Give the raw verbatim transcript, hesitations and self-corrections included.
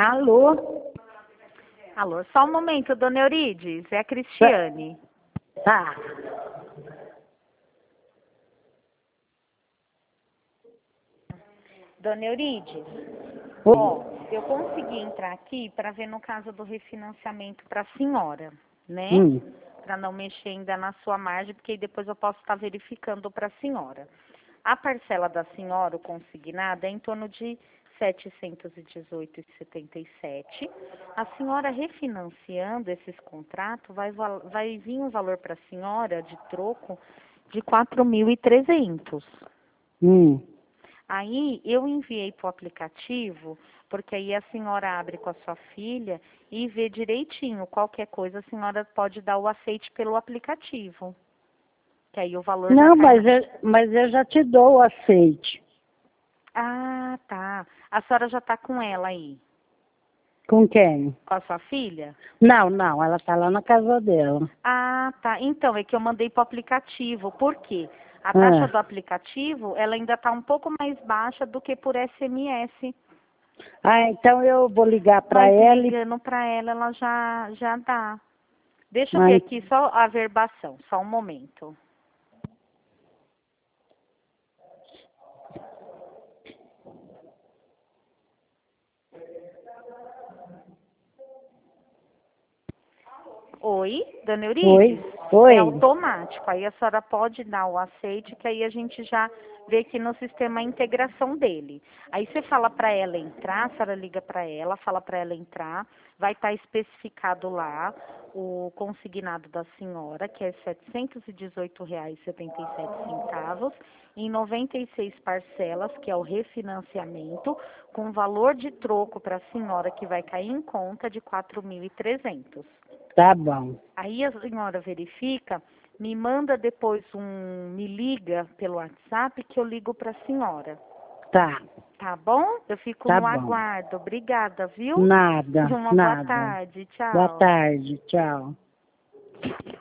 Alô? Alô, só um momento, dona Eurides, é a Cristiane. Tá. Dona Eurides, Oi. ó, eu consegui entrar aqui para ver no caso do refinanciamento para a senhora, né? Hum. Para não mexer ainda na sua margem, porque aí depois eu posso estar verificando para a senhora. A parcela da senhora, o consignado, é em torno de setecentos e dezoito reais e setenta e sete centavos. A senhora refinanciando esses contratos, vai, val- vai vir um valor para a senhora de troco de quatro mil e trezentos. Hum. Aí eu enviei para o aplicativo, porque aí a senhora abre com a sua filha e vê direitinho. Qualquer coisa a senhora pode dar o aceite pelo aplicativo. Que aí o valor já Não, cai. mas eu, mas eu já te dou o aceite. Ah, tá. A senhora já tá com ela aí? Com quem? Com a sua filha? Não, não, ela tá lá na casa dela. Ah, tá. Então, é que eu mandei para o aplicativo. Por quê? A taxa Ah, do aplicativo, ela ainda está um pouco mais baixa do que por S M S. ah então eu vou ligar para Mas ela e... ligando para ela, ela já, já dá. Deixa eu ver Ai, aqui só a verbação, só um momento. Oi, dona Eurides? oi, É oi. automático. Aí a senhora pode dar o aceite, que aí a gente já vê aqui no sistema a integração dele. Aí você fala para ela entrar, a senhora liga para ela, fala para ela entrar, vai estar especificado lá o consignado da senhora, que é setecentos e dezoito reais e setenta e sete centavos, em noventa e seis parcelas, que é o refinanciamento, com valor de troco para a senhora que vai cair em conta de quatro mil e trezentos. Tá bom. Aí a senhora verifica, me manda depois um, me liga pelo WhatsApp que eu ligo para a senhora. Tá, Tá bom? Eu fico tá no bom. aguardo. Obrigada, viu? Nada, Uma boa nada. tarde. Boa Tchau. tarde, tchau.